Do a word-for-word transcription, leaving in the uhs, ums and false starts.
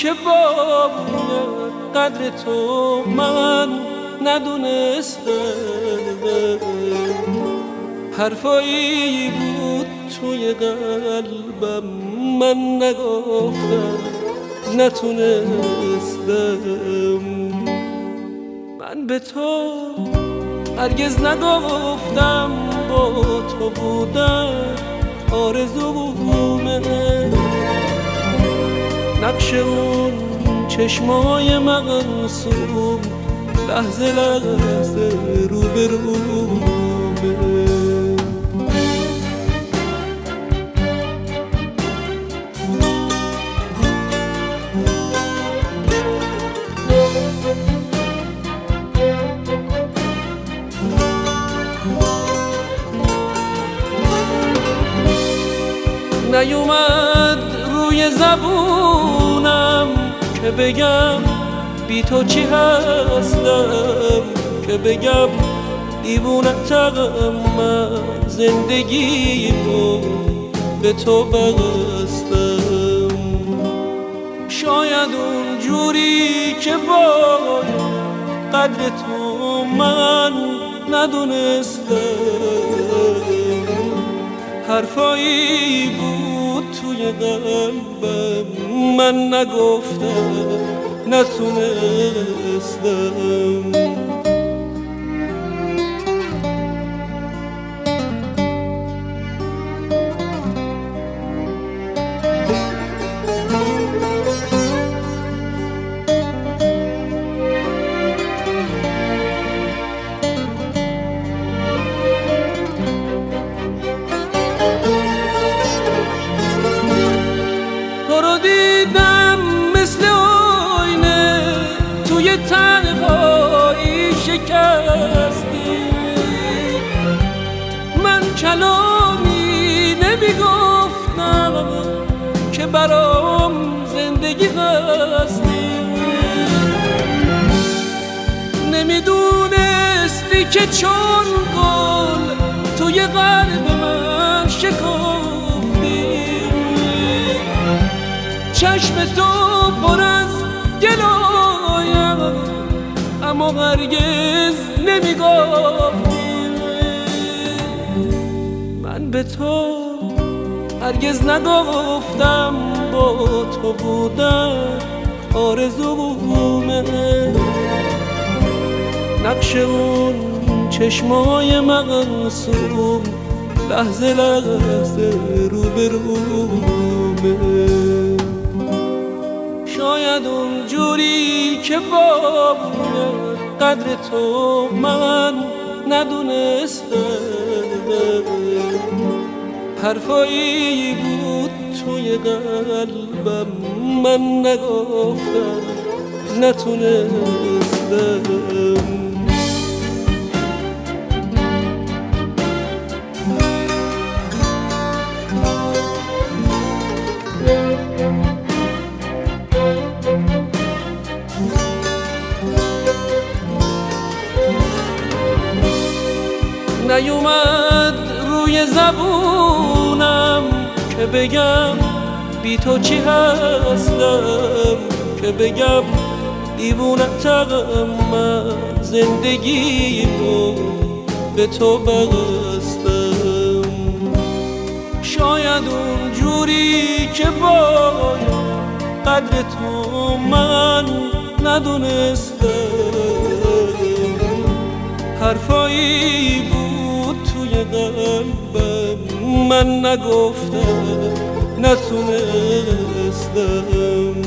که باید قدر تو من ندونستم. حرفایی بود توی قلبم من نگفتم، نتونستم. من به تو هرگز نگفتم با تو بودن آرزومه. نقش اون چشمای معصوم لحظه لحظه رو به رومه. نیومد روی زبونم که بگم بی تو چی هستم، که بگم دیوونتم من زندگی رو به تو بستم. شاید اون جوری که باید قدر تو من ندونستم. حرفایی بود توی قلبم من نگفتم، نتونستم. دیدم مثل آینه توی تنهایی شکستی. من کلامی نمیگفتم که برام زندگی هستی. نمیدونستی که چون گل توی قلب من شکفتی. چشم تو پر از گلایم اما هرگز نمیگفتی. من به تو هرگز نگفتم با تو بودن آرزومه. نقش اون چشمای معصوم لحظه لحظه رو به رومه. شاید اون جوری که باید قدر تو من ندونستم. حرفایی بود توی قلبم من نگفتم، نتونستم. نیومد روی زبونم که بگم بی تو چی هستم، که بگم دیوونتم من زندگی رو به تو بستم. شاید اون جوری که باید قدر تو من ندونستم. حرفایی بود توی قلبم من نگفتم، نتونستم.